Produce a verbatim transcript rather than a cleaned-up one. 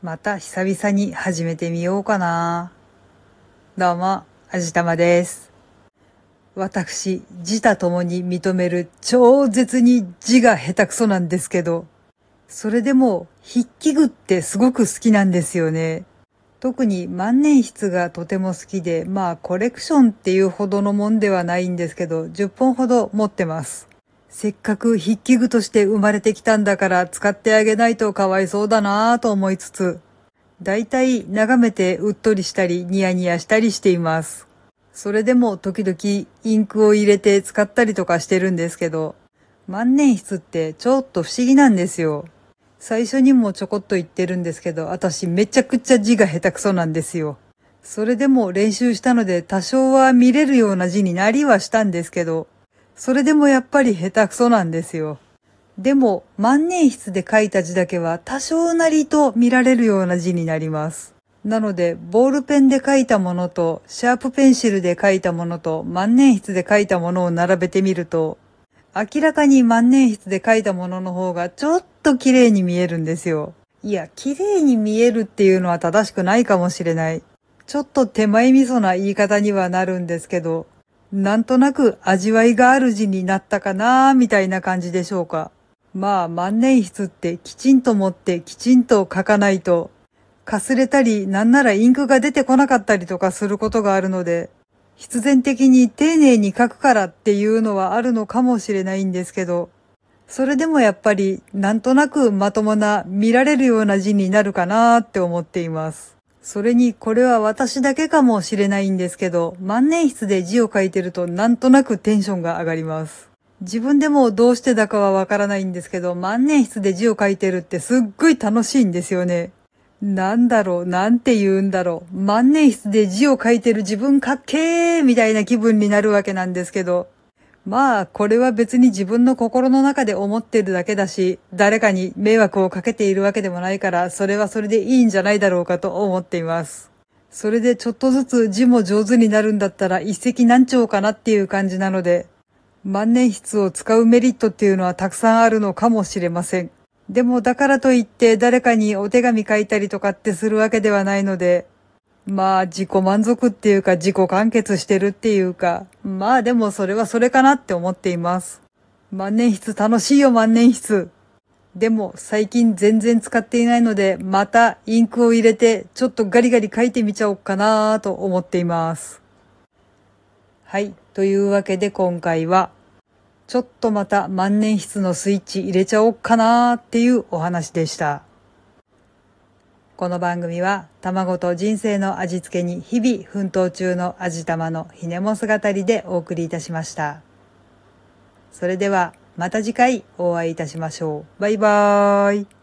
また久々に始めてみようかな。どうも、あじたまです。私、自他ともに認める超絶に字が下手くそなんですけど、それでも筆記具ってすごく好きなんですよね。特に万年筆がとても好きで、まあコレクションっていうほどのもんではないんですけど、じゅっぽんほど持ってます。せっかく筆記具として生まれてきたんだから使ってあげないとかわいそうだなぁと思いつつ、だいたい眺めてうっとりしたりニヤニヤしたりしています。それでも時々インクを入れて使ったりとかしてるんですけど、万年筆ってちょっと不思議なんですよ。最初にもちょこっと言ってるんですけど、私めちゃくちゃ字が下手くそなんですよ。それでも練習したので多少は見れるような字になりはしたんですけど、それでもやっぱり下手くそなんですよ。でも万年筆で書いた字だけは多少なりと見られるような字になります。なのでボールペンで書いたものとシャープペンシルで書いたものと万年筆で書いたものを並べてみると、明らかに万年筆で書いたものの方がちょっと綺麗に見えるんですよ。いや、綺麗に見えるっていうのは正しくないかもしれない。ちょっと手前味噌な言い方にはなるんですけど、なんとなく味わいがある字になったかなーみたいな感じでしょうか。まあ万年筆ってきちんと持ってきちんと書かないと、かすれたりなんならインクが出てこなかったりとかすることがあるので、必然的に丁寧に書くからっていうのはあるのかもしれないんですけど、それでもやっぱりなんとなくまともな見られるような字になるかなーって思っています。それにこれは私だけかもしれないんですけど、万年筆で字を書いてるとなんとなくテンションが上がります。自分でもどうしてだかはわからないんですけど、万年筆で字を書いてるってすっごい楽しいんですよね。なんだろう、なんて言うんだろう。万年筆で字を書いてる自分かっけーみたいな気分になるわけなんですけど。まあ、これは別に自分の心の中で思ってるだけだし、誰かに迷惑をかけているわけでもないから、それはそれでいいんじゃないだろうかと思っています。それでちょっとずつ字も上手になるんだったら一石何鳥かなっていう感じなので、万年筆を使うメリットっていうのはたくさんあるのかもしれません。でもだからといって誰かにお手紙書いたりとかってするわけではないので、まあ自己満足っていうか自己完結してるっていうか、まあでもそれはそれかなって思っています。万年筆楽しいよ万年筆。でも最近全然使っていないので、またインクを入れてちょっとガリガリ書いてみちゃおうかなと思っています。はい。というわけで今回は、ちょっとまた万年筆のスイッチ入れちゃおうかなっていうお話でした。この番組は卵と人生の味付けに日々奮闘中の味玉のひねも姿りでお送りいたしました。それではまた次回お会いいたしましょう。バイバーイ。